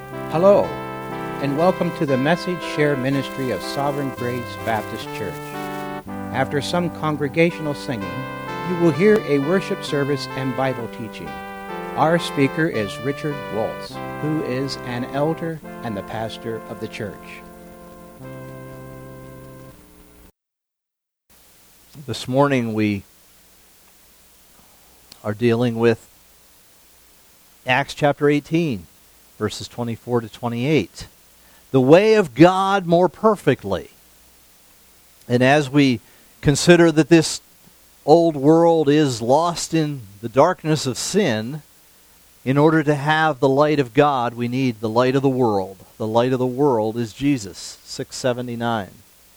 Hello, and welcome to the Message Share Ministry of Sovereign Grace Baptist Church. After some congregational singing, you will hear a worship service and Bible teaching. Our speaker is Richard Waltz, who is an elder and the pastor of the church. This morning we are dealing with Acts chapter 18, verses 24 to 28. The way of God more perfectly. And as we consider that this old world is lost in the darkness of sin, in order to have the light of God, we need the light of the world. The light of the world is Jesus, 679.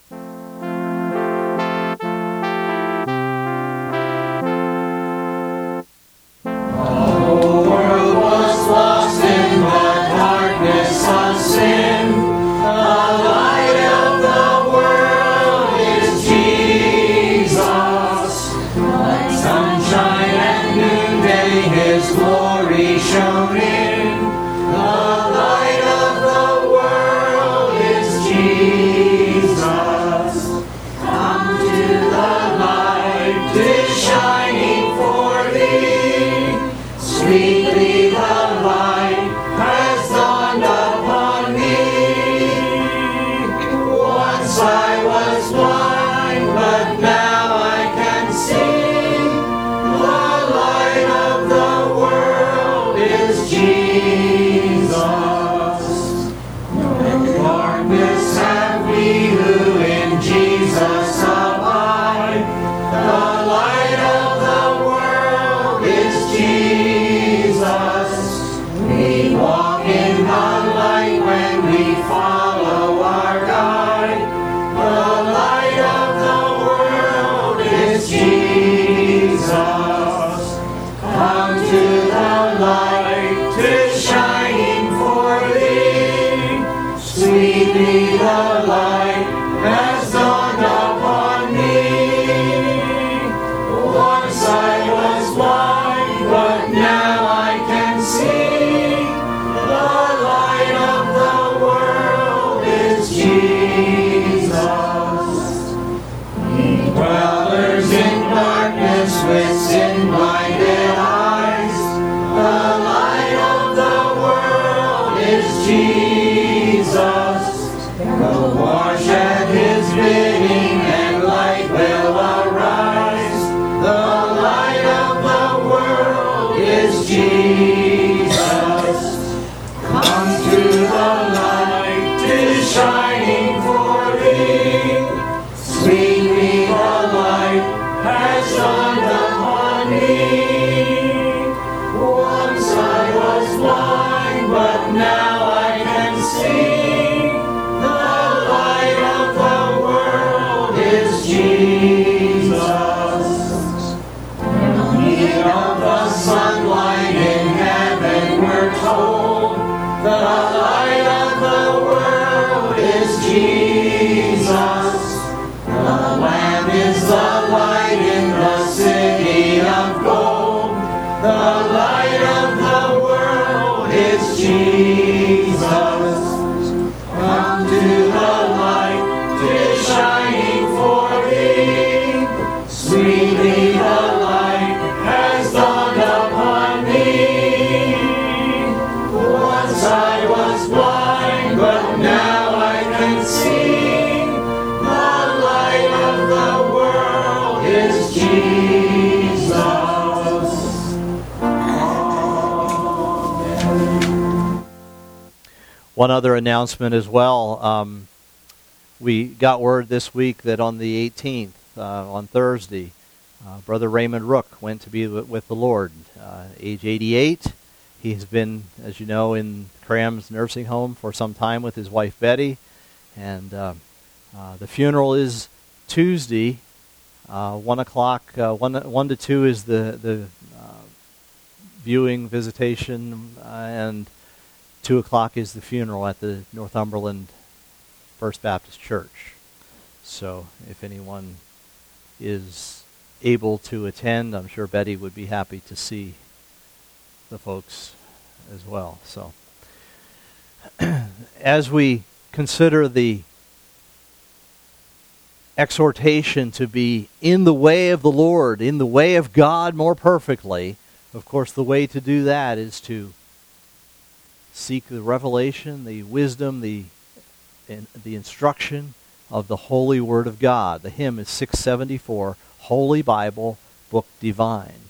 One other announcement as well. We got word this week that on the 18th, on Thursday, Brother Raymond Rook went to be with the Lord, age 88. He's been, as you know, in Cram's nursing home for some time with his wife Betty. And the funeral is Tuesday, 1 o'clock, 1 to 2 is the viewing, visitation, and 2 o'clock is the funeral at the Northumberland First Baptist Church. So if anyone is able to attend, I'm sure Betty would be happy to see the folks as well. So as we consider the exhortation to be in the way of the Lord, in the way of God more perfectly, of course the way to do that is to seek the revelation, the wisdom, the instruction of the Holy Word of God. The hymn is 674, Holy Bible, Book Divine.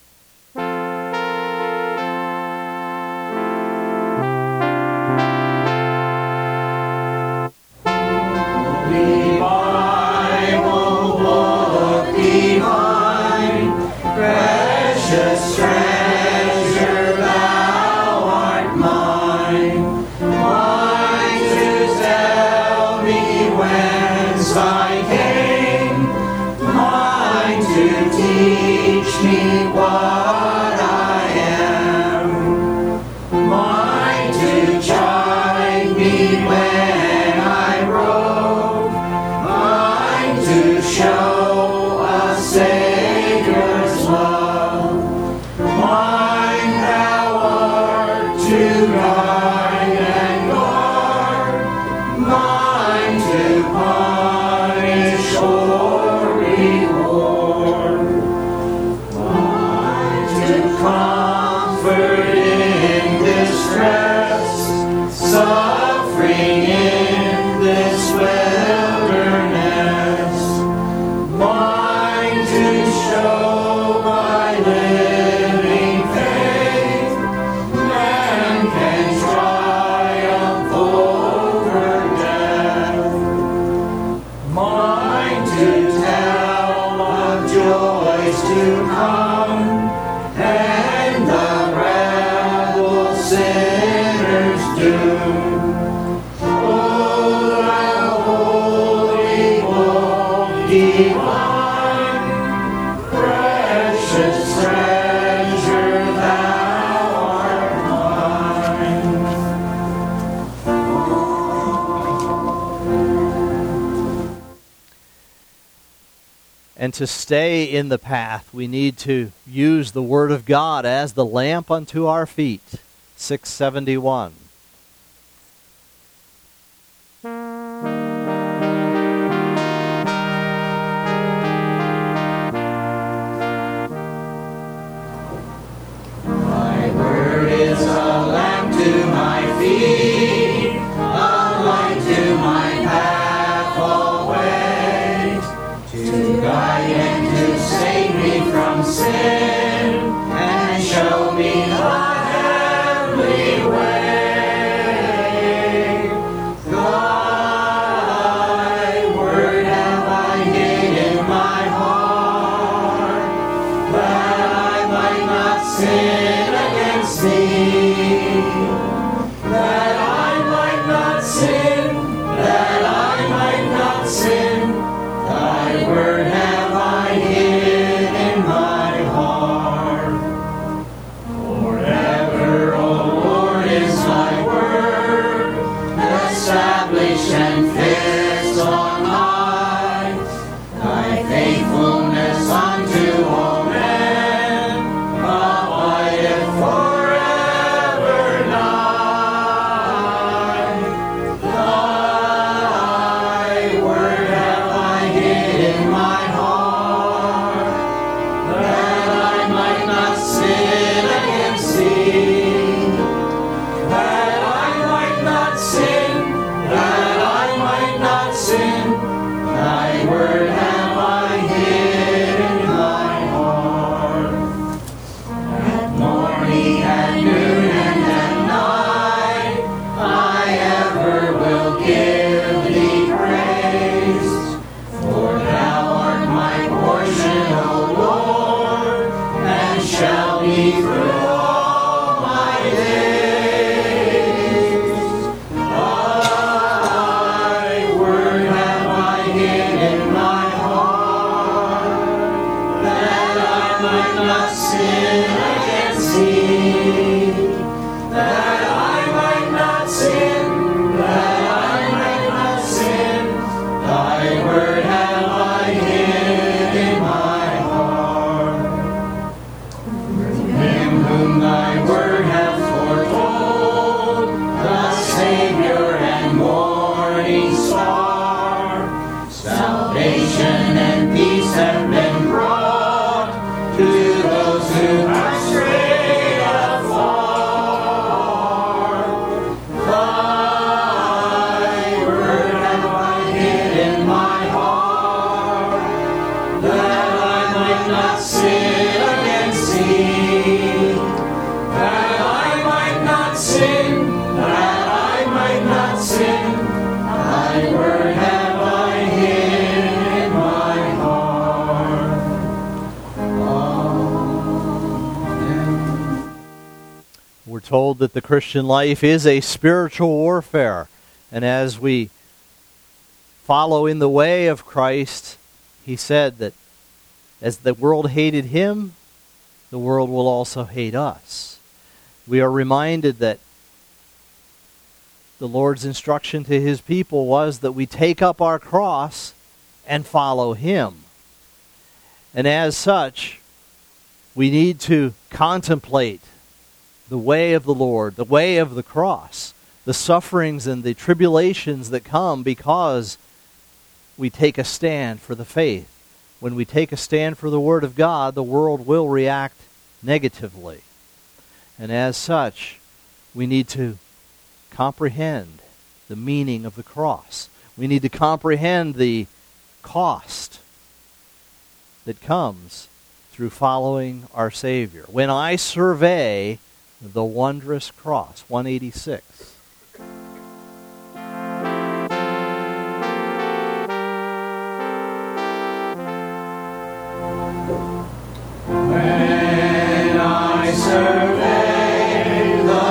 And to stay in the path, we need to use the Word of God as the lamp unto our feet. 671. My Word is a lamp to my feet, a light to my path always, to guide and to save me from sin, and show me the heavenly way. Thy word have I hid in my heart, that I might not sin against thee, that I might not sin, that I might not sin. Thy word have I hid in my heart. Forever, O Lord, is thy word, established and fixed on high. Thy faithfulness unto all men abideth forever nigh. Thy word have I hid in my heart, that I might not sin against thee, that I told that the Christian life is a spiritual warfare. And as we follow in the way of Christ, he said that as the world hated him, the world will also hate us. We are reminded that the Lord's instruction to his people was that we take up our cross and follow him. And as such, we need to contemplate the way of the Lord, the way of the cross, the sufferings and the tribulations that come because we take a stand for the faith. When we take a stand for the Word of God, the world will react negatively. And as such, we need to comprehend the meaning of the cross. We need to comprehend the cost that comes through following our Savior. When I survey the wondrous cross, 186. When I survey the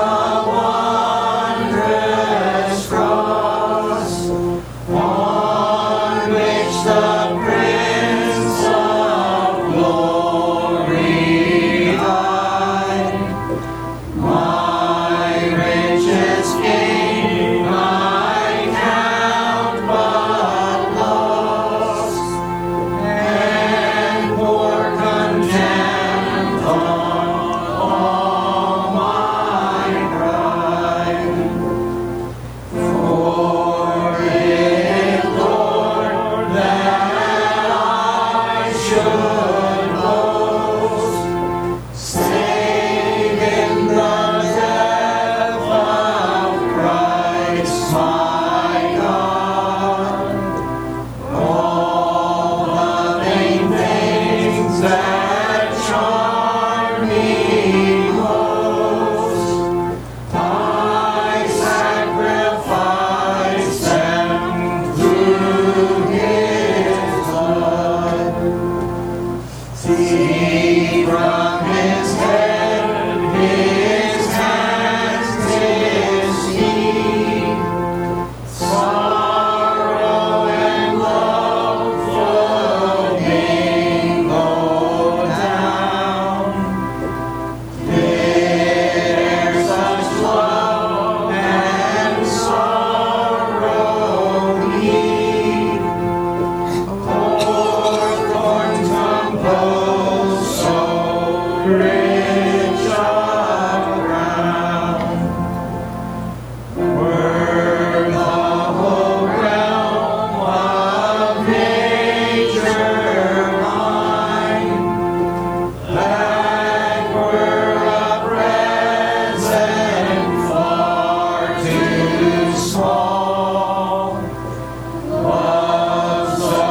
wondrous cross on which the Prince of Glory died, my richest gain I count but loss, and pour contempt on all my pride. For it, Lord, that I should boast, save in the death of Christ my God. All the vain things that charm me most, I sacrifice them through his blood. See from his head, his hands, his feet, sorrow and love flowing go down. There such love and sorrow meet, o'er thorns composed so rich a crown. Were the whole realm of nature mine, that were a present far too small. Love so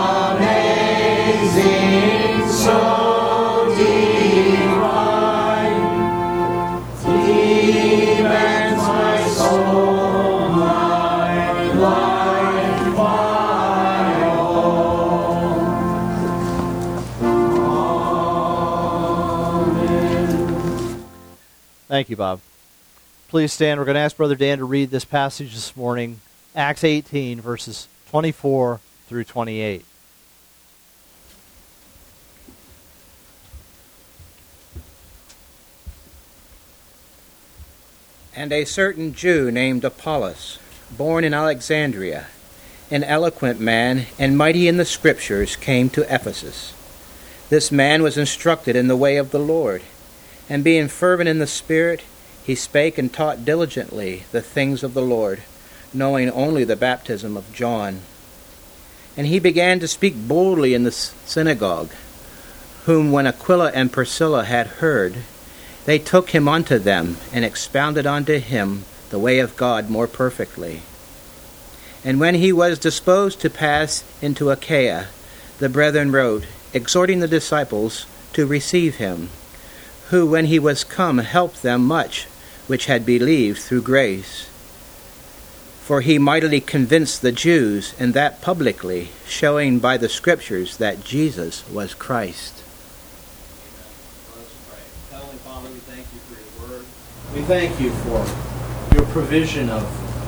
amazing, so divine, demands my soul, my life, my all. Amen. Thank you, Bob. Please stand. We're going to ask Brother Dan to read this passage this morning, Acts 18, verses 24 through 28. And a certain Jew named Apollos, born in Alexandria, an eloquent man and mighty in the Scriptures, came to Ephesus. This man was instructed in the way of the Lord, and being fervent in the Spirit, he spake and taught diligently the things of the Lord, knowing only the baptism of John. And he began to speak boldly in the synagogue, whom when Aquila and Priscilla had heard, they took him unto them, and expounded unto him the way of God more perfectly. And when he was disposed to pass into Achaia, the brethren wrote, exhorting the disciples to receive him, who, when he was come, helped them much which had believed through grace. For he mightily convinced the Jews, and that publicly, showing by the Scriptures that Jesus was Christ. Let us pray. Heavenly Father, we thank you for your word. We thank you for your provision of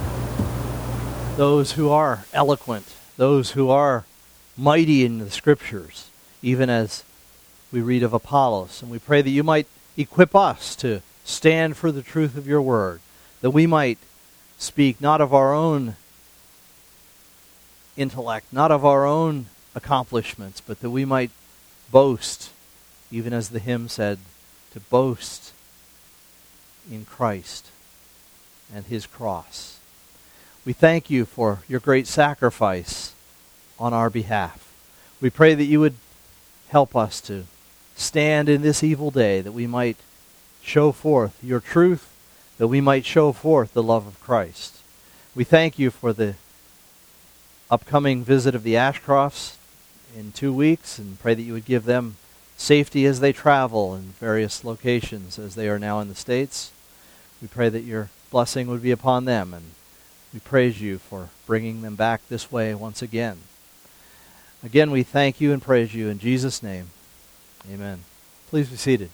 those who are eloquent, those who are mighty in the Scriptures, even as we read of Apollos. And we pray that you might equip us to stand for the truth of your word, that we might speak not of our own intellect, not of our own accomplishments, but that we might boast, even as the hymn said, to boast in Christ and his cross. We thank you for your great sacrifice on our behalf. We pray that you would help us to stand in this evil day, that we might show forth your truth, that we might show forth the love of Christ. We thank you for the upcoming visit of the Ashcrofts in 2 weeks, and pray that you would give them safety as they travel in various locations as they are now in the States. We pray that your blessing would be upon them, and we praise you for bringing them back this way once again. Again, we thank you and praise you in Jesus' name. Amen. Please be seated.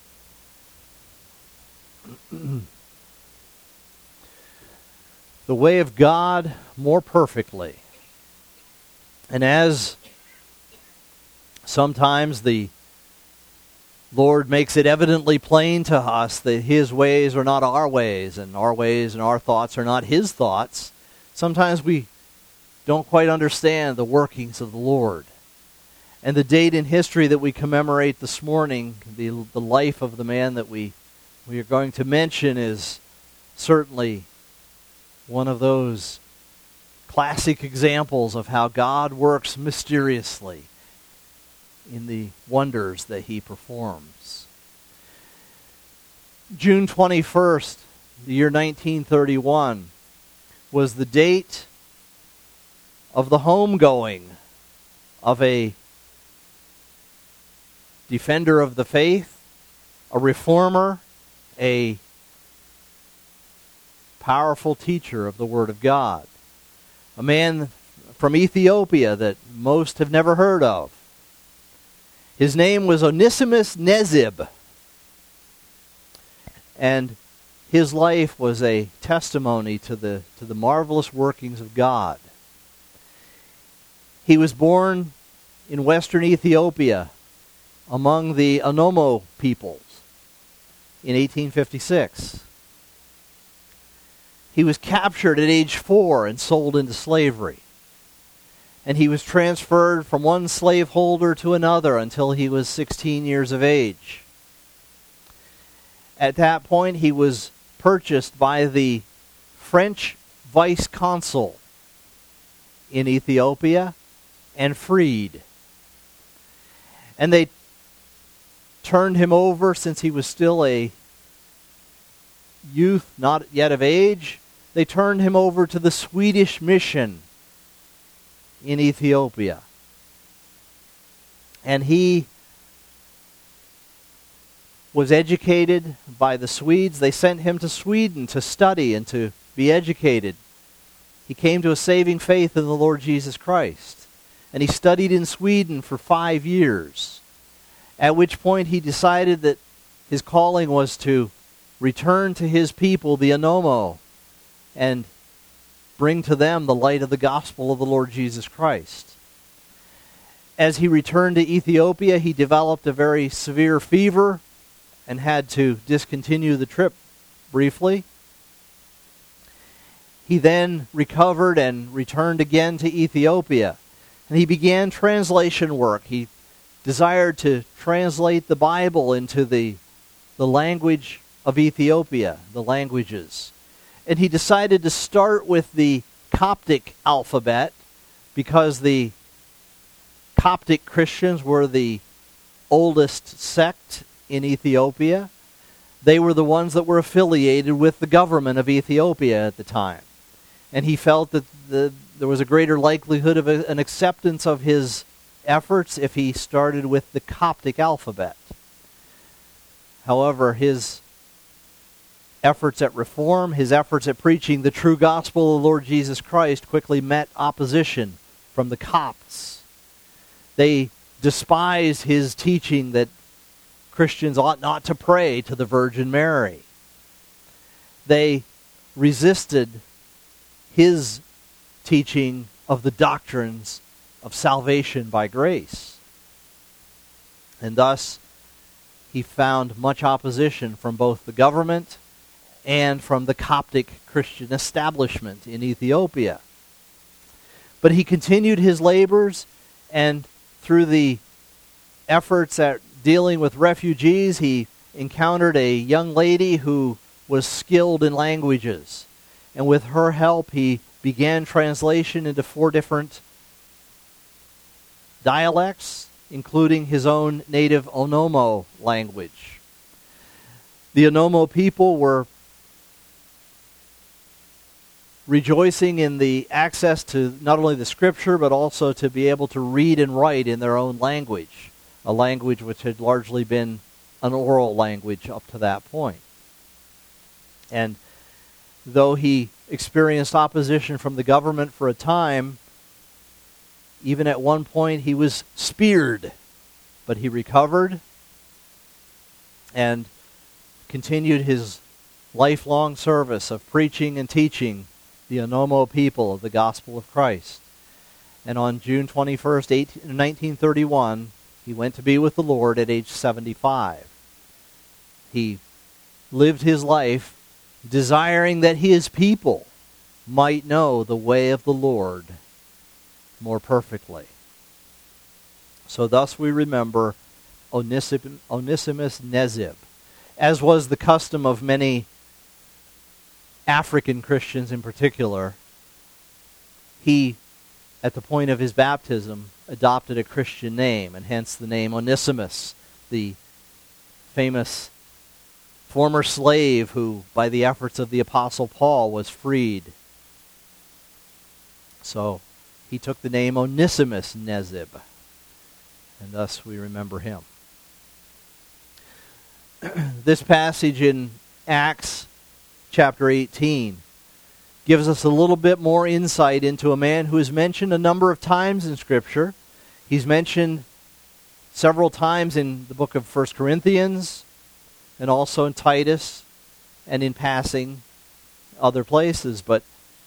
The way of God more perfectly. And as sometimes the Lord makes it evidently plain to us that his ways are not our ways, and our thoughts are not his thoughts, sometimes we don't quite understand the workings of the Lord. And the date in history that we commemorate this morning, the life of the man that we are going to mention, is certainly one of those classic examples of how God works mysteriously in the wonders that he performs. June 21st, the year 1931, was the date of the homegoing of a defender of the faith, a reformer, a powerful teacher of the Word of God, a man from Ethiopia that most have never heard of. His name was Onesimus Nezib, and his life was a testimony to the marvelous workings of God. He was born in western Ethiopia among the Anomo peoples in 1856. He was captured at age 4 and sold into slavery. And he was transferred from one slaveholder to another until he was 16 years of age. At that point, he was purchased by the French vice consul in Ethiopia and freed. And they turned him over, since he was still a youth, not yet of age, they turned him over to the Swedish mission in Ethiopia. And he was educated by the Swedes. They sent him to Sweden to study and to be educated. He came to a saving faith in the Lord Jesus Christ. And he studied in Sweden for 5 years, at which point he decided that his calling was to return to his people, the Anomo, and bring to them the light of the gospel of the Lord Jesus Christ. As he returned to Ethiopia, he developed a very severe fever and had to discontinue the trip briefly. He then recovered and returned again to Ethiopia, and he began translation work. He desired to translate the Bible into the language of Ethiopia, the languages. And he decided to start with the Coptic alphabet because the Coptic Christians were the oldest sect in Ethiopia. They were the ones that were affiliated with the government of Ethiopia at the time. And he felt that there was a greater likelihood of an acceptance of his efforts if he started with the Coptic alphabet. However, his efforts at reform, his efforts at preaching the true gospel of the Lord Jesus Christ quickly met opposition from the Copts. They despised his teaching that Christians ought not to pray to the Virgin Mary. they resisted his teaching of the doctrines of salvation by grace. And thus, he found much opposition from both the government and from the Coptic Christian establishment in Ethiopia. But he continued his labors, and through the efforts at dealing with refugees, he encountered a young lady who was skilled in languages. And with her help, he began translation into 4 different dialects, including his own native Onomo language. The Onomo people were rejoicing in the access to not only the scripture, but also to be able to read and write in their own language, a language which had largely been an oral language up to that point. And though he experienced opposition from the government for a time, even at one point he was speared, but he recovered and continued his lifelong service of preaching and teaching the Onomo people of the gospel of Christ. And on June 21st, 1931, he went to be with the Lord at age 75. He lived his life desiring that his people might know the way of the Lord more perfectly. So thus we remember Onesimus Nezib, as was the custom of many African Christians in particular. He, at the point of his baptism, adopted a Christian name, and hence the name Onesimus, the famous former slave who, by the efforts of the Apostle Paul, was freed. So he took the name Onesimus Nezib, and thus we remember him. This passage in Acts chapter 18 gives us a little bit more insight into a man who is mentioned a number of times in Scripture. He's mentioned several times in the book of 1 Corinthians, and also in Titus, and in passing other places. But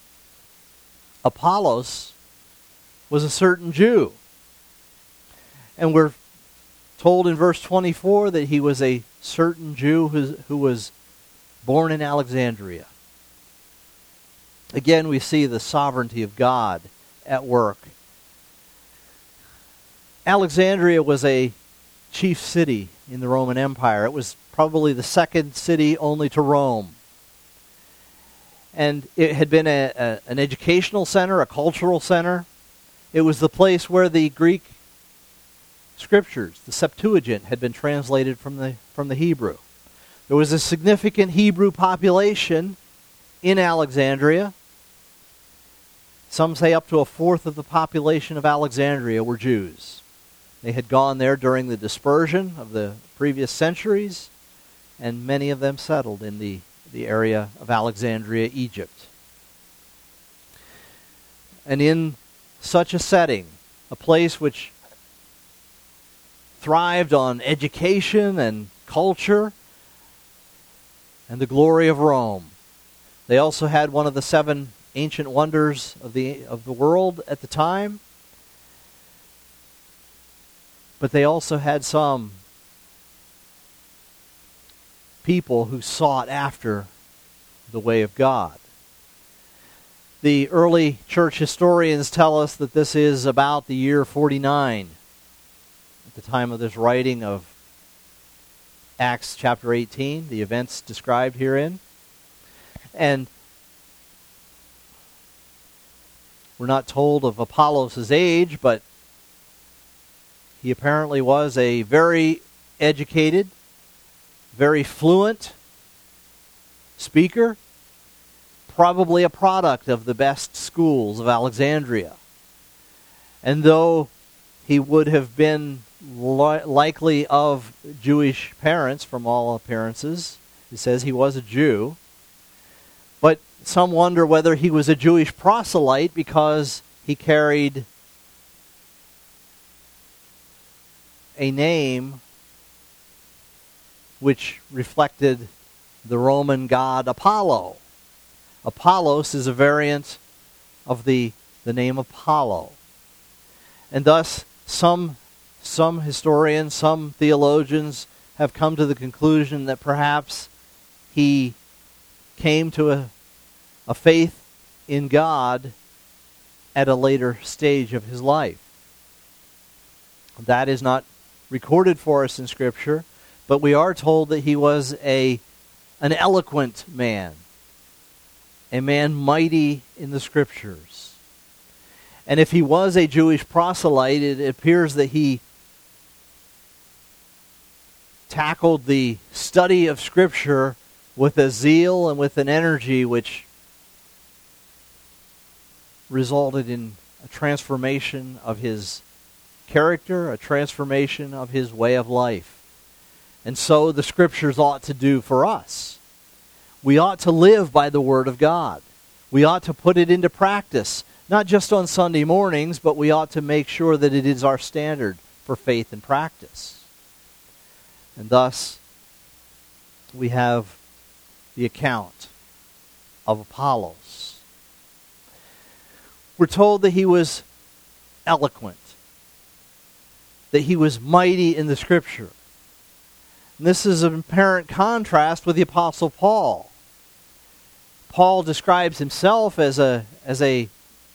Apollos was a certain Jew. And we're told in verse 24 that he was a certain Jew who was born in Alexandria. Again, we see the sovereignty of God at work. Alexandria was a chief city in the Roman Empire. It was probably the second city only to Rome. And it had been an educational center, a cultural center. It was the place where the Greek scriptures, the Septuagint, had been translated from the Hebrew. There was a significant Hebrew population in Alexandria. Some say up to a fourth of the population of Alexandria were Jews. They had gone there during the dispersion of the previous centuries, and many of them settled in the area of Alexandria, Egypt. And in such a setting, a place which thrived on education and culture and the glory of Rome, they also had one of the 7 ancient wonders of the world at the time. But they also had some people who sought after the way of God. The early church historians tell us that this is about the year 49 at the time of this writing of Acts chapter 18, the events described herein. And we're not told of Apollos' age, but he apparently was a very educated, very fluent speaker, probably a product of the best schools of Alexandria. And though he would have been likely of Jewish parents from all appearances, it says he was a Jew, but some wonder whether he was a Jewish proselyte because he carried a name which reflected the Roman god Apollo. Apollos is a variant of the name Apollo. And thus, some historians, some theologians have come to the conclusion that perhaps he came to a faith in God at a later stage of his life. That is not recorded for us in Scripture, but we are told that he was an eloquent man, a man mighty in the Scriptures. And if he was a Jewish proselyte, it appears that he tackled the study of Scripture with a zeal and with an energy which resulted in a transformation of his character, a transformation of his way of life. And so the Scriptures ought to do for us. We ought to live by the Word of God. We ought to put it into practice, not just on Sunday mornings, but we ought to make sure that it is our standard for faith and practice. And thus, we have the account of Apollos. We're told that he was eloquent, that he was mighty in the Scripture. And this is an apparent contrast with the Apostle Paul. Paul describes himself as a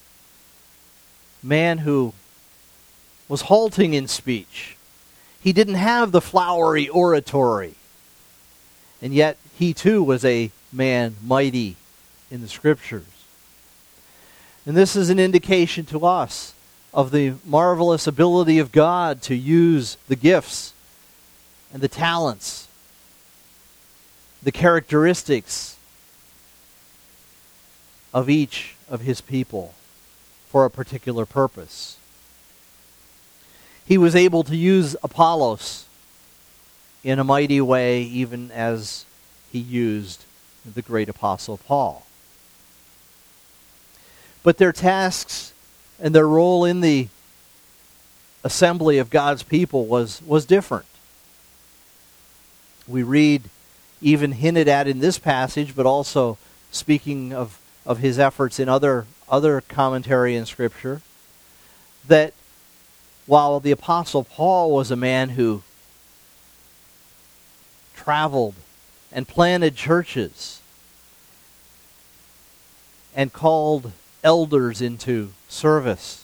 man who was halting in speech. He didn't have the flowery oratory. And yet he too was a man mighty in the Scriptures. And this is an indication to us of the marvelous ability of God to use the gifts and the talents, the characteristics of each of his people for a particular purpose. He was able to use Apollos in a mighty way, even as he used the great apostle Paul. But their tasks and their role in the assembly of God's people was different. We read, even hinted at in this passage, but also speaking of his efforts in other commentary in Scripture, that while the Apostle Paul was a man who traveled and planted churches and called elders into service,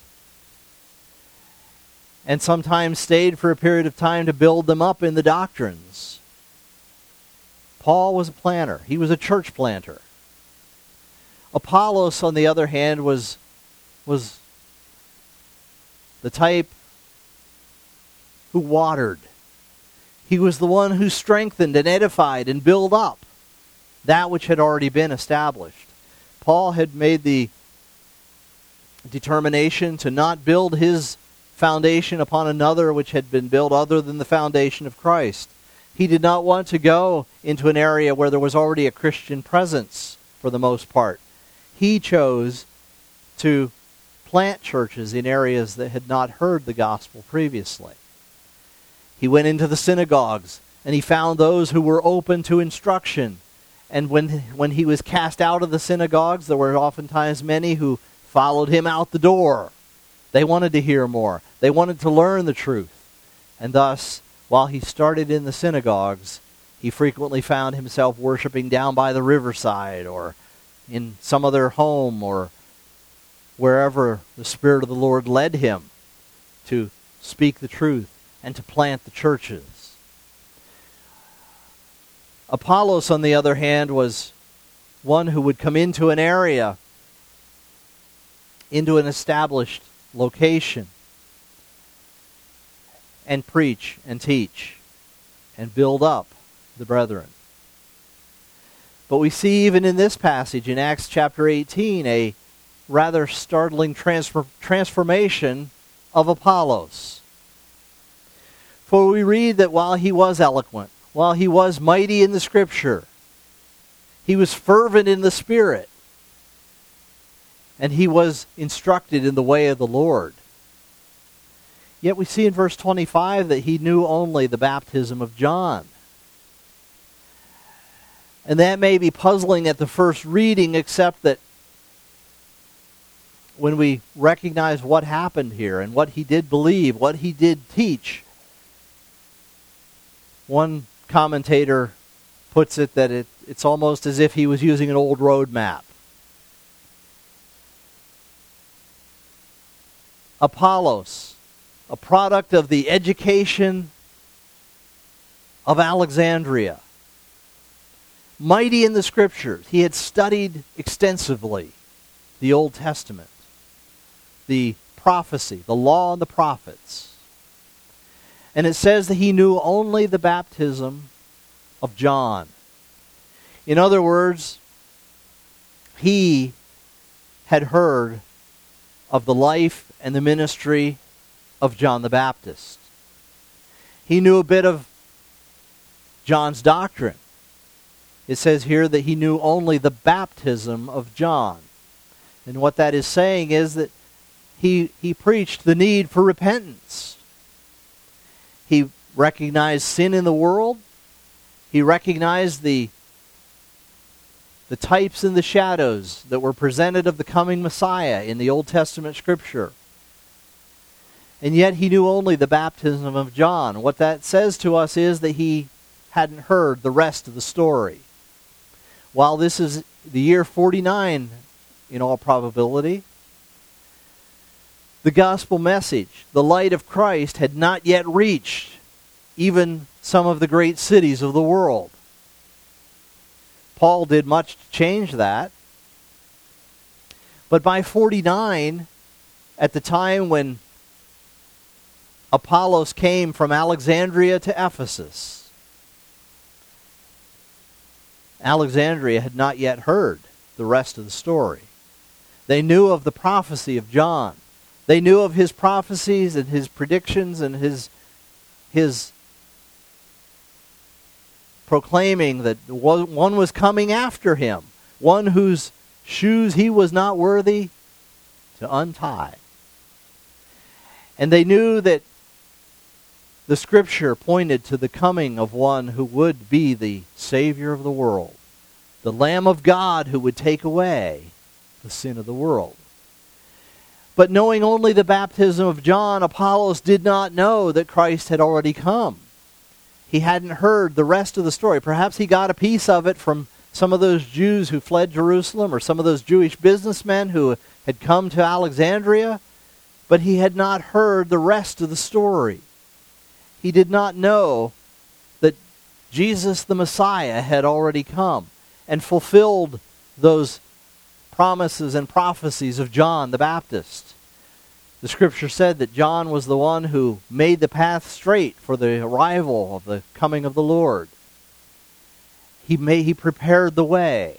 and sometimes stayed for a period of time to build them up in the doctrines, Paul was a planter. He was a church planter. Apollos, on the other hand, was the type who watered. He was the one who strengthened and edified and built up that which had already been established. Paul had made the determination to not build his foundation upon another which had been built other than the foundation of Christ. He did not want to go into an area where there was already a Christian presence for the most part. He chose to plant churches in areas that had not heard the gospel previously. He went into the synagogues and he found those who were open to instruction. And when he was cast out of the synagogues, there were oftentimes many who followed him out the door. They wanted to hear more. They wanted to learn the truth. And thus, while he started in the synagogues, he frequently found himself worshiping down by the riverside or in some other home or wherever the Spirit of the Lord led him to speak the truth and to plant the churches. Apollos, on the other hand, was one who would come into an area, into an established location, and preach and teach and build up the brethren. But we see even in this passage in Acts chapter 18 a rather startling transformation of Apollos. For we read that while he was eloquent, while he was mighty in the Scripture, he was fervent in the Spirit, and he was instructed in the way of the Lord. Yet we see in verse 25 that he knew only the baptism of John. And that may be puzzling at the first reading, except that when we recognize what happened here and what he did believe, what he did teach, one commentator puts it that it's almost as if he was using an old road map. Apollos, a product of the education of Alexandria, mighty in the Scriptures. He had studied extensively the Old Testament, the prophecy, the law and the prophets. And it says that he knew only the baptism of John. In other words, he had heard of the life and the ministry of John the Baptist. He knew a bit of John's doctrine. It says here that he knew only the baptism of John. And what that is saying is that he preached the need for repentance. He recognized sin in the world. He recognized the types and the shadows that were presented of the coming Messiah in the Old Testament Scripture. And yet he knew only the baptism of John. What that says to us is that he hadn't heard the rest of the story. While this is the year 49, in all probability, the gospel message, the light of Christ, had not yet reached even some of the great cities of the world. Paul did much to change that. But by 49, at the time when Apollos came from Alexandria to Ephesus, Alexandria had not yet heard the rest of the story. They knew of the prophecy of John. They knew of his prophecies and his predictions and his proclaiming that one was coming after him, one whose shoes he was not worthy to untie. And they knew that the Scripture pointed to the coming of one who would be the Savior of the world, the Lamb of God who would take away the sin of the world. But knowing only the baptism of John, Apollos did not know that Christ had already come. He hadn't heard the rest of the story. Perhaps he got a piece of it from some of those Jews who fled Jerusalem or some of those Jewish businessmen who had come to Alexandria, but he had not heard the rest of the story. He did not know that Jesus the Messiah had already come and fulfilled those promises and prophecies of John the Baptist. The Scripture said that John was the one who made the path straight for the arrival of the coming of the Lord. He prepared the way.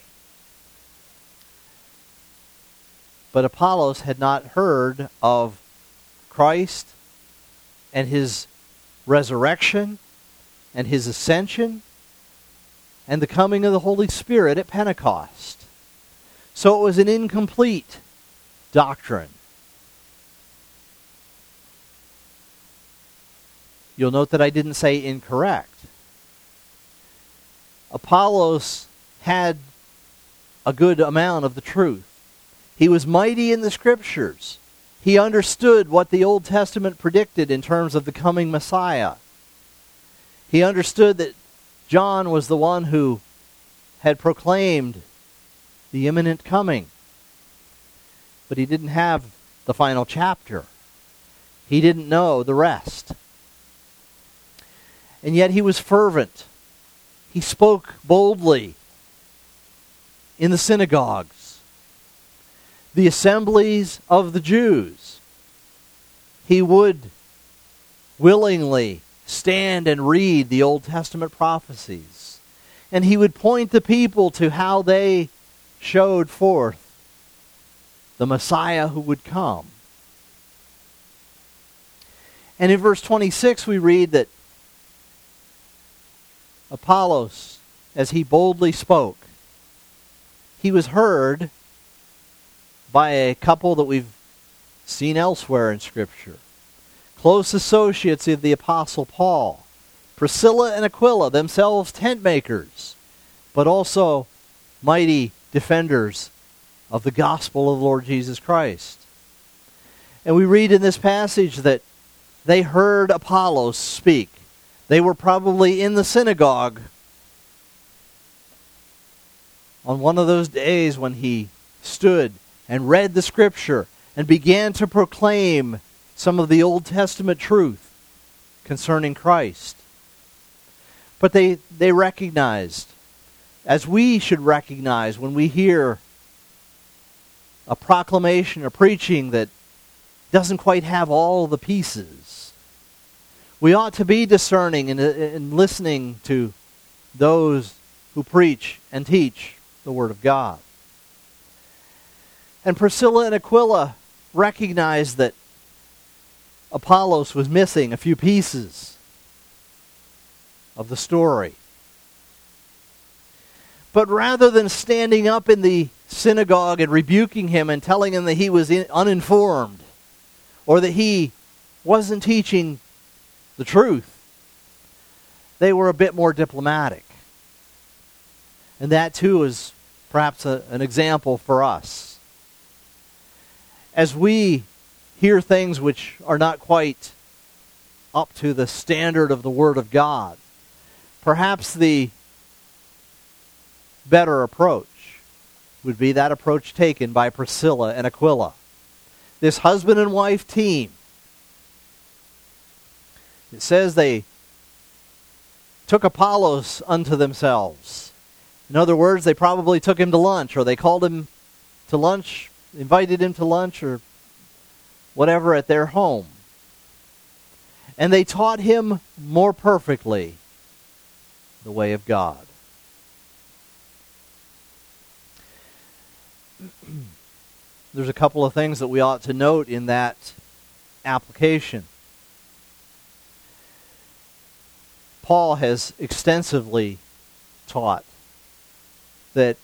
But Apollos had not heard of Christ and his resurrection and his ascension and the coming of the Holy Spirit at Pentecost. So it was an incomplete doctrine. You'll note that I didn't say incorrect. Apollos had a good amount of the truth. He was mighty in the Scriptures. He understood what the Old Testament predicted in terms of the coming Messiah. He understood that John was the one who had proclaimed the imminent coming. But he didn't have the final chapter. He didn't know the rest. And yet he was fervent. He spoke boldly in the synagogues, the assemblies of the Jews. He would willingly stand and read the Old Testament prophecies. And he would point the people to how they showed forth the Messiah who would come. And in verse 26 we read that Apollos, as he boldly spoke, he was heard by a couple that we've seen elsewhere in Scripture. Close associates of the Apostle Paul, Priscilla and Aquila, themselves tent makers. but also mighty defenders of the gospel of the Lord Jesus Christ. And we read in this passage that they heard Apollos speak. They were probably in the synagogue on one of those days when he stood and read the Scripture and began to proclaim some of the Old Testament truth concerning Christ. But they recognized, as we should recognize when we hear a proclamation, a preaching that doesn't quite have all the pieces, we ought to be discerning in listening to those who preach and teach the Word of God. And Priscilla and Aquila recognized that Apollos was missing a few pieces of the story. But rather than standing up in the synagogue and rebuking him and telling him that he was uninformed or that he wasn't teaching the truth, they were a bit more diplomatic. And that too is perhaps an example for us. As we hear things which are not quite up to the standard of the Word of God, perhaps the better approach would be that approach taken by Priscilla and Aquila. This husband and wife team. It says they took Apollos unto themselves. In other words, they probably took him to lunch, or they called him to lunch, invited him to lunch, or whatever at their home. And they taught him more perfectly the way of God. There's a couple of things that we ought to note in that application. Paul has extensively taught that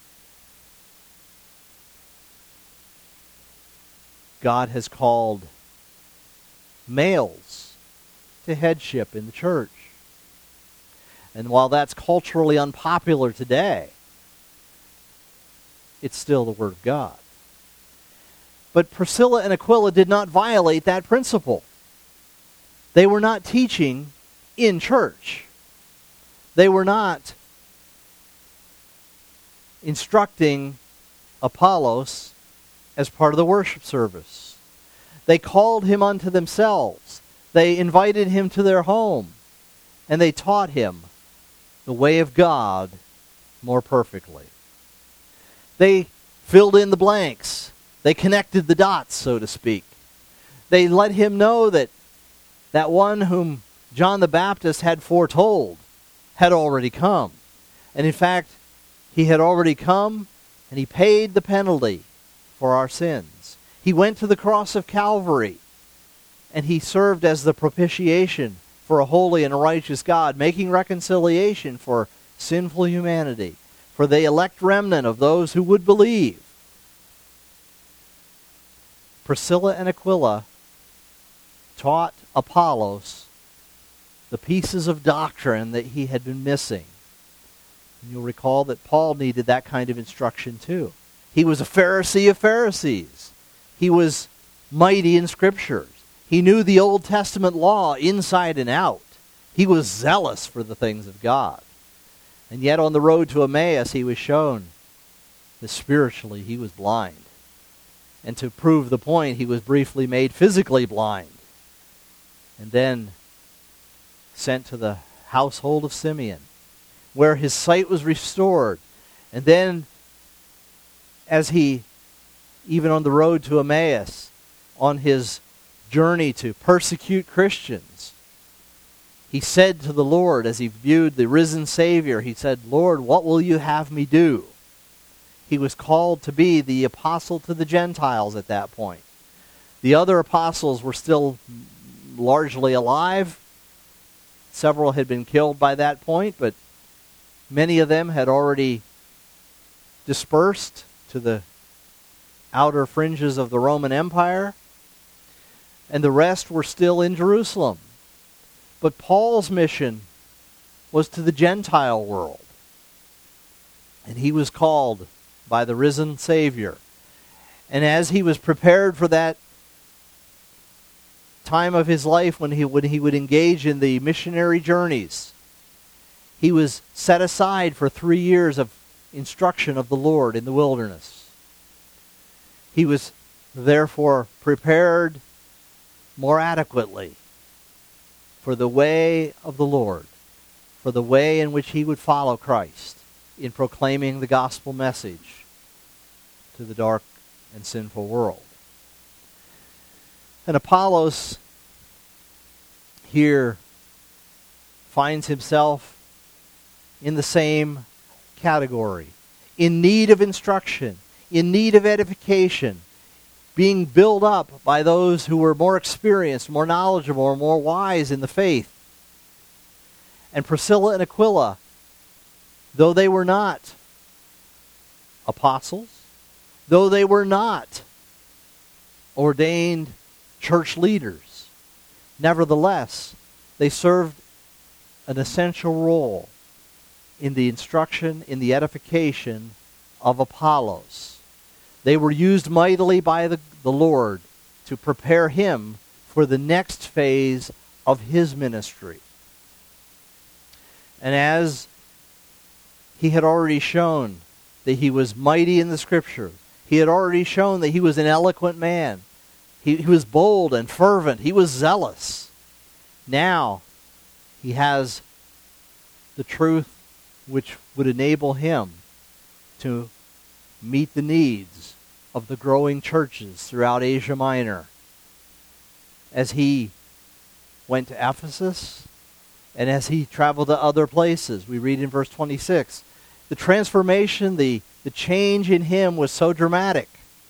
God has called males to headship in the church. And while that's culturally unpopular today, it's still the Word of God. But Priscilla and Aquila did not violate that principle. They were not teaching in church. They were not instructing Apollos as part of the worship service. They called him unto themselves. They invited him to their home. And they taught him the way of God more perfectly. They filled in the blanks. They connected the dots, so to speak. They let him know that that one whom John the Baptist had foretold had already come. And in fact, he had already come and he paid the penalty for our sins. He went to the cross of Calvary and he served as the propitiation for a holy and a righteous God, making reconciliation for sinful humanity, for the elect remnant of those who would believe. Priscilla and Aquila taught Apollos the pieces of doctrine that he had been missing. And you'll recall that Paul needed that kind of instruction too. He was a Pharisee of Pharisees. He was mighty in Scriptures. He knew the Old Testament law inside and out. He was zealous for the things of God. And yet on the road to Emmaus, he was shown that spiritually he was blind. And to prove the point, he was briefly made physically blind. And then sent to the household of Simeon, where his sight was restored. And then, as he, even on the road to Emmaus, on his journey to persecute Christians, he said to the Lord, as he viewed the risen Savior, he said, "Lord, what will you have me do?" He was called to be the apostle to the Gentiles at that point. The other apostles were still largely alive. Several had been killed by that point, but many of them had already dispersed to the outer fringes of the Roman Empire, and the rest were still in Jerusalem. But Paul's mission was to the Gentile world. And he was called by the risen Savior. And as he was prepared for that time of his life when he would engage in the missionary journeys, he was set aside for 3 years of instruction of the Lord in the wilderness. He was therefore prepared more adequately for the way of the Lord, for the way in which he would follow Christ in proclaiming the gospel message to the dark and sinful world. And Apollos here finds himself in the same category, in need of instruction, in need of edification, being built up by those who were more experienced, more knowledgeable, or more wise in the faith. And Priscilla and Aquila, though they were not apostles, though they were not ordained church leaders, nevertheless, they served an essential role in the instruction, in the edification of Apollos. They were used mightily by the Lord to prepare him for the next phase of his ministry. And as he had already shown that he was mighty in the Scripture, he had already shown that he was an eloquent man. He was bold and fervent. He was zealous. Now he has the truth which would enable him to meet the needs of the growing churches throughout Asia Minor. As he went to Ephesus and as he traveled to other places, we read in verse 26, the transformation, the change in him was so dramatic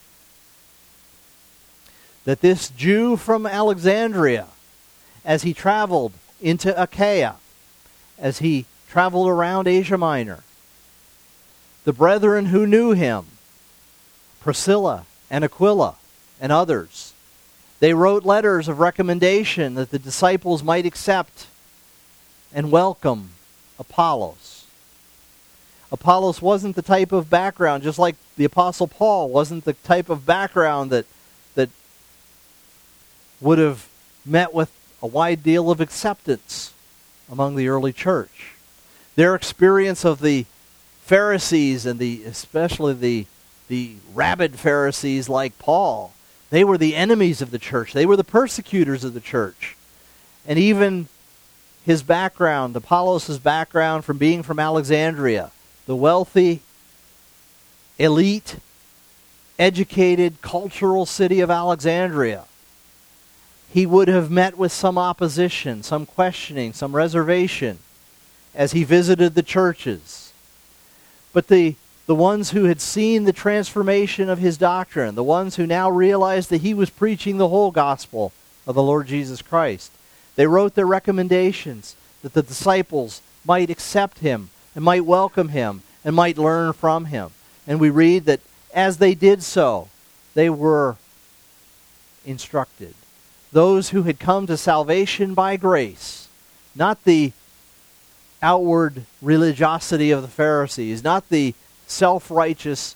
that this Jew from Alexandria, as he traveled into Achaia, as he traveled around Asia Minor, the brethren who knew him, Priscilla and Aquila and others, they wrote letters of recommendation that the disciples might accept and welcome Apollos. Apollos wasn't the type of background, just like the Apostle Paul wasn't the type of background that would have met with a wide deal of acceptance among the early church. Their experience of the Pharisees and especially the rabid Pharisees like Paul, they were the enemies of the church. They were the persecutors of the church. And even his background, Apollos' background from being from Alexandria, the wealthy, elite, educated, cultural city of Alexandria, he would have met with some opposition, some questioning, some reservation as he visited the churches. But the ones who had seen the transformation of his doctrine, the ones who now realized that he was preaching the whole gospel of the Lord Jesus Christ, they wrote their recommendations that the disciples might accept him and might welcome him and might learn from him. And we read that as they did so, they were instructed. Those who had come to salvation by grace, not the outward religiosity of the Pharisees, not the self-righteous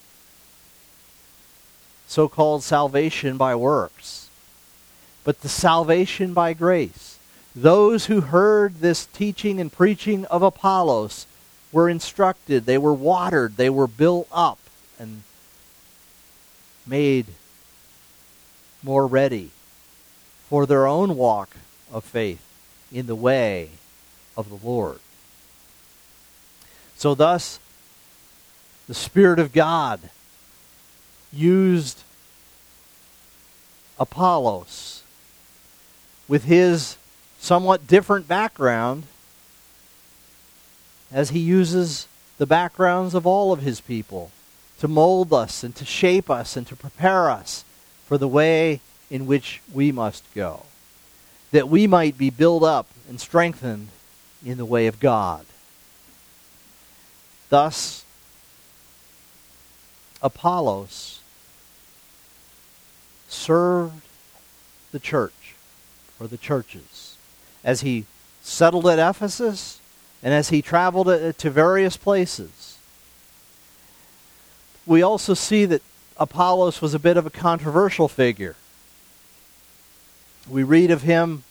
so-called salvation by works, but the salvation by grace. Those who heard this teaching and preaching of Apollos were instructed, they were watered, they were built up and made more ready for their own walk of faith in the way of the Lord. So thus, the Spirit of God used Apollos with his somewhat different background as he uses the backgrounds of all of his people to mold us and to shape us and to prepare us for the way in which we must go, that we might be built up and strengthened in the way of God. Thus, Apollos served the church, or the churches, as he settled at Ephesus and as he traveled to various places. we also see that Apollos was a bit of a controversial figure. We read of him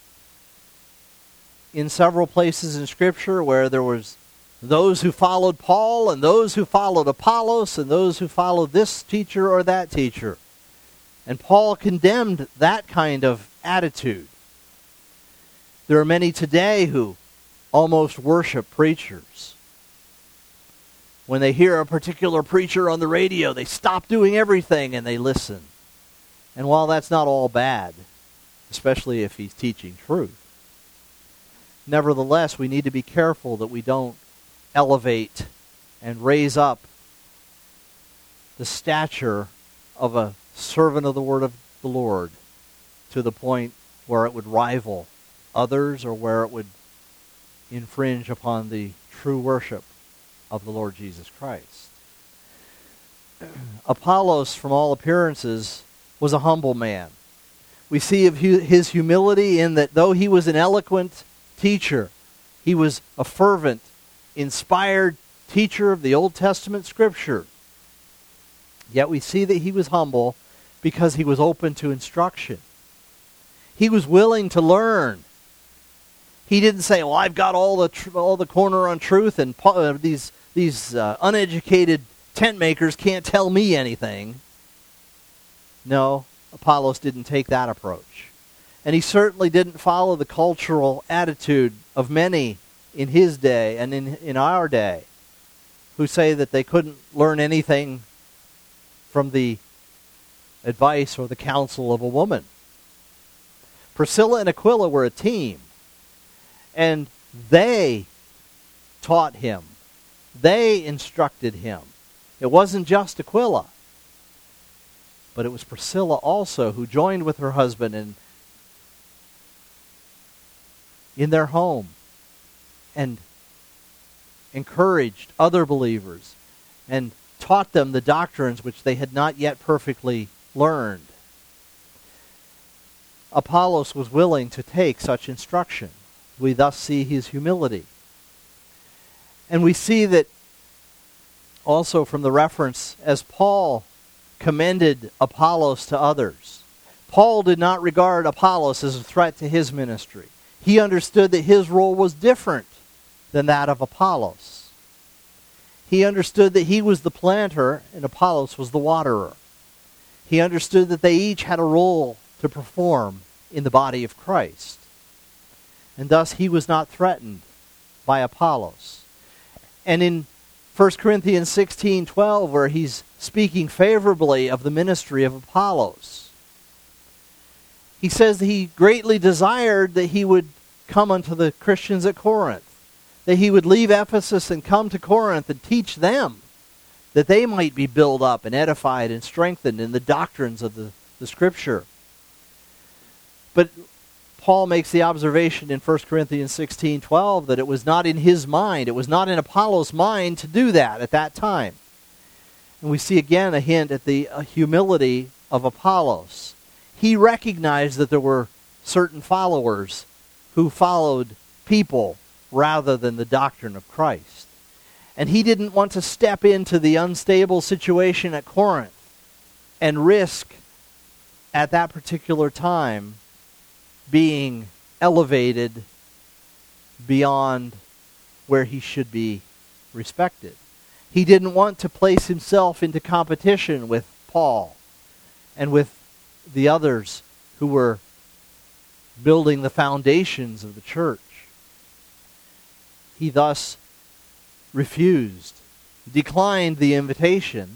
in several places in Scripture where there was those who followed Paul and those who followed Apollos and those who followed this teacher or that teacher. And Paul condemned that kind of attitude. There are many today who almost worship preachers. When they hear a particular preacher on the radio, they stop doing everything and they listen. And while that's not all bad, especially if he's teaching truth, nevertheless, we need to be careful that we don't elevate and raise up the stature of a servant of the word of the Lord to the point where it would rival others or where it would infringe upon the true worship of the Lord Jesus Christ. Apollos, from all appearances, was a humble man. We see of his humility in that though he was an eloquent teacher, he was a fervent, inspired teacher of the Old Testament Scripture. Yet we see that he was humble because he was open to instruction. He was willing to learn. He didn't say, well, I've got all the corner on truth, and these uneducated tent makers can't tell me anything. No, Apollos didn't take that approach. And he certainly didn't follow the cultural attitude of many in his day and in our day who say that they couldn't learn anything from the advice or the counsel of a woman. Priscilla and Aquila were a team, and they taught him. They instructed him. It wasn't just Aquila, but it was Priscilla also who joined with her husband in their home and encouraged other believers and taught them the doctrines which they had not yet perfectly learned. Apollos was willing to take such instruction. We thus see his humility. And we see that also from the reference as Paul commended Apollos to others. Paul did not regard Apollos as a threat to his ministry. He understood that his role was different than that of Apollos. He understood that he was the planter and Apollos was the waterer. He understood that they each had a role to perform in the body of Christ. And thus he was not threatened by Apollos. And in 1 Corinthians 16:12, where he's speaking favorably of the ministry of Apollos, he says that he greatly desired that he would come unto the Christians at Corinth, that he would leave Ephesus and come to Corinth and teach them, that they might be built up and edified and strengthened in the doctrines of the Scripture. But Paul makes the observation in 1 Corinthians 16:12 that it was not in his mind, it was not in Apollos' mind to do that at that time. And we see again a hint at the humility of Apollos. He recognized that there were certain followers who followed people rather than the doctrine of Christ. And he didn't want to step into the unstable situation at Corinth and risk at that particular time being elevated beyond where he should be respected. He didn't want to place himself into competition with Paul and with the others who were building the foundations of the church. He thus declined the invitation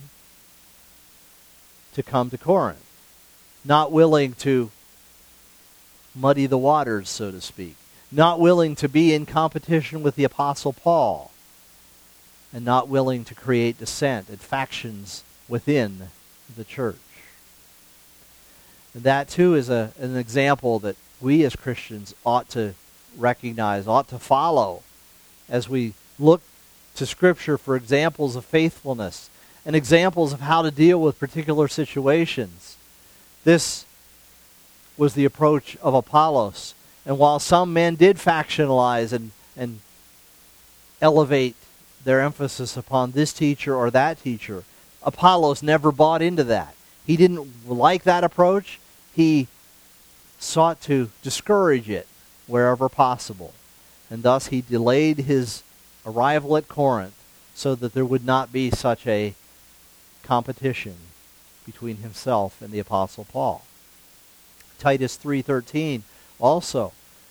to come to Corinth, not willing to muddy the waters, so to speak, not willing to be in competition with the Apostle Paul, and not willing to create dissent and factions within the church. And that too is an example that we as Christians ought to recognize, ought to follow as we look to Scripture for examples of faithfulness and examples of how to deal with particular situations. This was the approach of Apollos. And while some men did factionalize and elevate their emphasis upon this teacher or that teacher, Apollos never bought into that. He didn't like that approach. He sought to discourage it wherever possible. And thus he delayed his arrival at Corinth so that there would not be such a competition between himself and the Apostle Paul. Titus 3:13 also,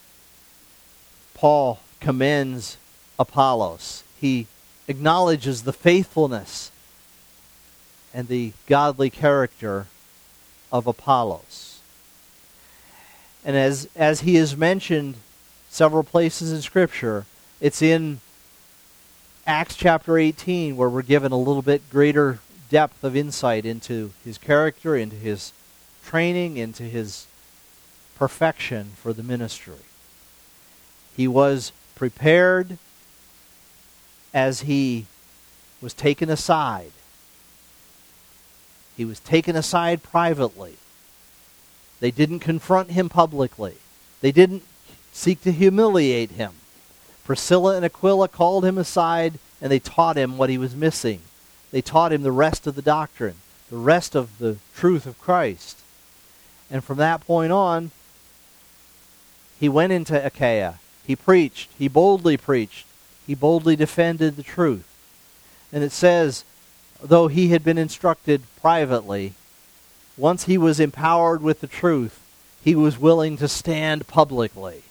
Paul commends Apollos. He acknowledges the faithfulness and the godly character of Apollos. And as he is mentioned several places in Scripture, it's in Acts chapter 18 where we're given a little bit greater depth of insight into his character, into his training, into his perfection for the ministry. He was prepared as he was taken aside. He was taken aside privately. They didn't confront him publicly. They didn't seek to humiliate him. Priscilla and Aquila called him aside and they taught him what he was missing. They taught him the rest of the doctrine, the rest of the truth of Christ. And from that point on, he went into Achaia. He preached. He boldly preached. He boldly defended the truth. And it says, though he had been instructed privately, once he was empowered with the truth, he was willing to stand publicly.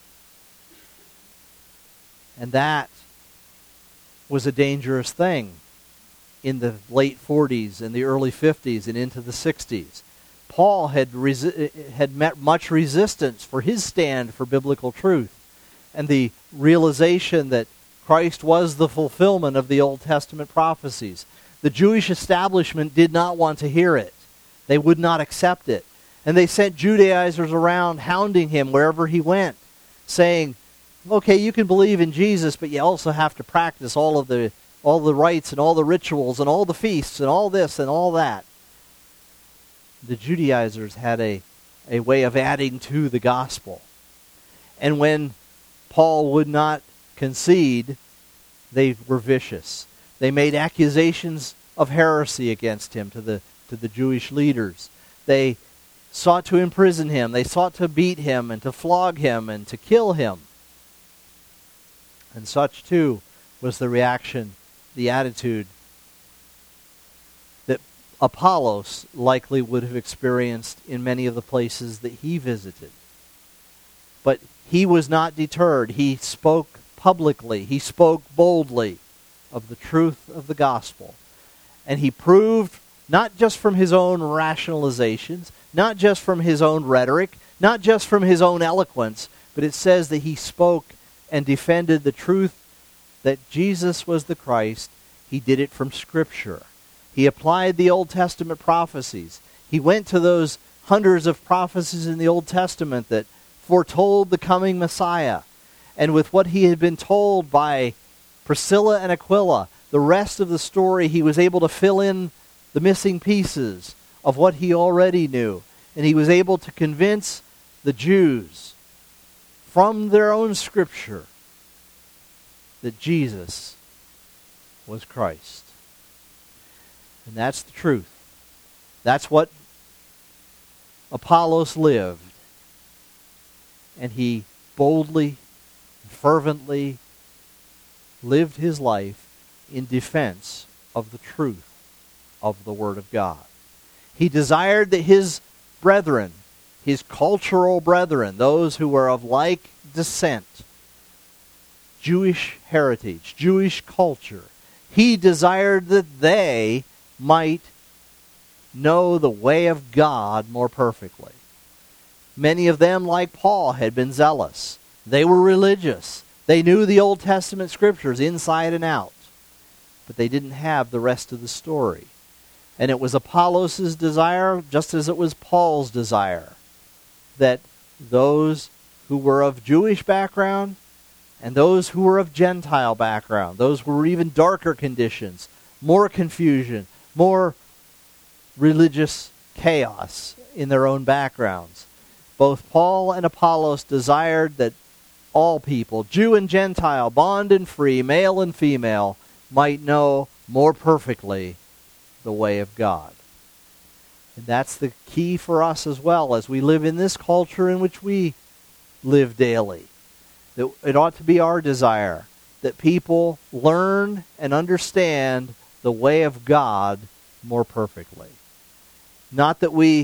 And that was a dangerous thing in the late 40s and the early 50s and into the 60s. Paul had met much resistance for his stand for biblical truth and the realization that Christ was the fulfillment of the Old Testament prophecies. The Jewish establishment did not want to hear it. They would not accept it. And they sent Judaizers around hounding him wherever he went, saying, okay, you can believe in Jesus, but you also have to practice all the rites and all the rituals and all the feasts and all this and all that. The Judaizers had a way of adding to the gospel. And when Paul would not concede, they were vicious. They made accusations of heresy against him to the Jewish leaders. They sought to imprison him. They sought to beat him and to flog him and to kill him. And such, too, was the reaction, the attitude that Apollos likely would have experienced in many of the places that he visited. But he was not deterred. He spoke publicly. He spoke boldly of the truth of the gospel. And he proved, not just from his own rationalizations, not just from his own rhetoric, not just from his own eloquence, but it says that he spoke and defended the truth that Jesus was the Christ. He did it from Scripture. He applied the Old Testament prophecies. He went to those hundreds of prophecies in the Old Testament that foretold the coming Messiah. And with what he had been told by Priscilla and Aquila, the rest of the story, he was able to fill in the missing pieces of what he already knew. And he was able to convince the Jews from their own Scripture that Jesus was Christ. And that's the truth. That's what Apollos lived. And he boldly, fervently lived his life in defense of the truth of the Word of God. He desired that his brethren, his cultural brethren, those who were of like descent, Jewish heritage, Jewish culture, he desired that they might know the way of God more perfectly. Many of them, like Paul, had been zealous. They were religious. They knew the Old Testament Scriptures inside and out. But they didn't have the rest of the story. And it was Apollos' desire, just as it was Paul's desire, that those who were of Jewish background and those who were of Gentile background, those who were even darker conditions, more confusion, more religious chaos in their own backgrounds. Both Paul and Apollos desired that all people, Jew and Gentile, bond and free, male and female, might know more perfectly the way of God. And that's the key for us as well as we live in this culture in which we live daily. That it ought to be our desire that people learn and understand the way of God more perfectly. Not that we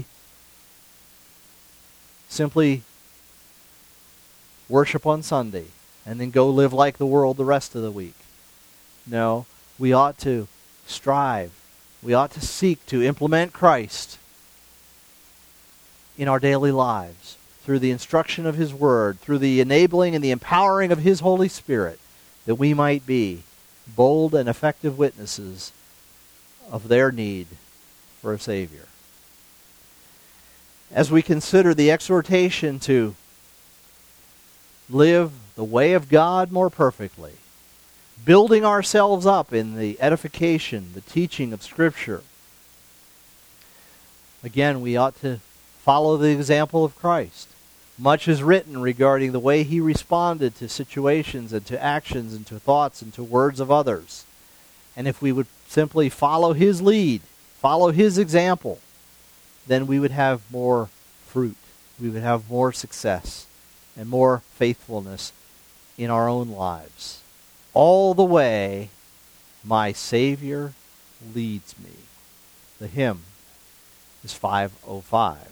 simply worship on Sunday and then go live like the world the rest of the week. No, we ought to strive. We ought to seek to implement Christ in our daily lives through the instruction of His Word, through the enabling and the empowering of His Holy Spirit, that we might be bold and effective witnesses of their need for a Savior. As we consider the exhortation to live the way of God more perfectly, building ourselves up in the edification, the teaching of Scripture, again, we ought to follow the example of Christ. Much is written regarding the way He responded to situations and to actions and to thoughts and to words of others. And if we would simply follow His lead, follow His example, then we would have more fruit. We would have more success and more faithfulness in our own lives. All the way, my Savior leads me. The hymn is 505.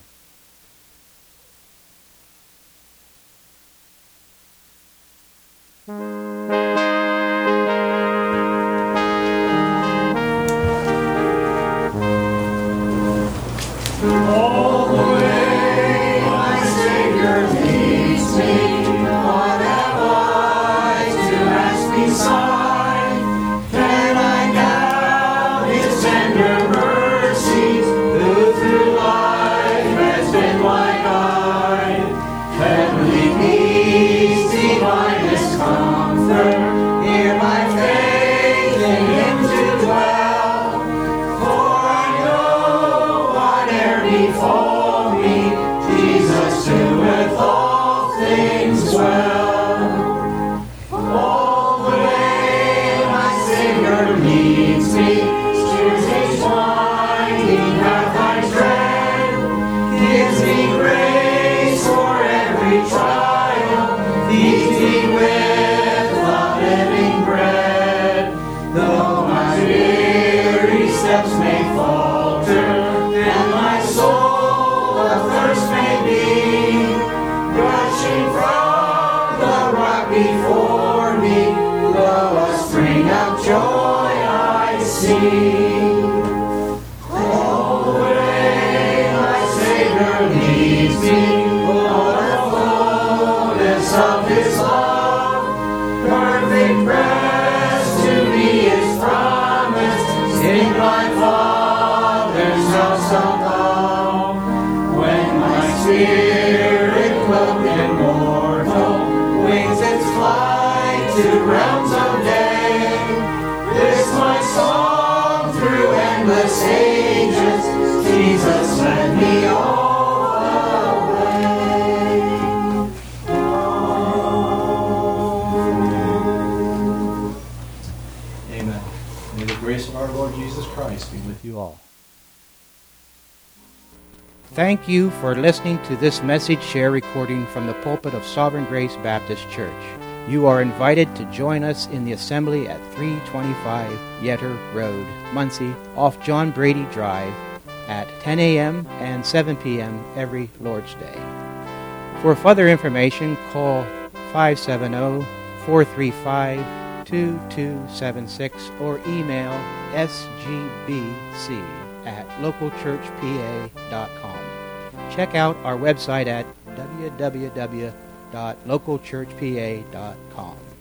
All the way my Savior leads me, what have I to ask beside? Can I doubt His tender mercies, who through life has been my guide? Heavenly peace, divinest comfort, hear my faith in Him to dwell. For I know whate'er befall me, Jesus doeth all things well. All the way my Savior leads me, steers His winding path I tread, gives me grace for every trial, feeds me with the living bread. Though my weary steps may falter, and my soul athirst may be, gushing from the rock before me, lo, a spring of joy I see. All the way my Savior leads me, what a fullness of His love, perfect rest to me is promised in my Father's house above. When my spirit cloaked in mortal wings its flight to realms of day, this my song through endless ages, Jesus led me all the way. Amen. May the grace of our Lord Jesus Christ be with you all. Thank you for listening to this message share recording from the pulpit of Sovereign Grace Baptist Church. You are invited to join us in the assembly at 325 Yetter Road, Muncie, off John Brady Drive at 10 a.m. and 7 p.m. every Lord's Day. For further information, call 570-435-2276 or email sgbc@localchurchpa.com. Check out our website at www.localchurchpa.com.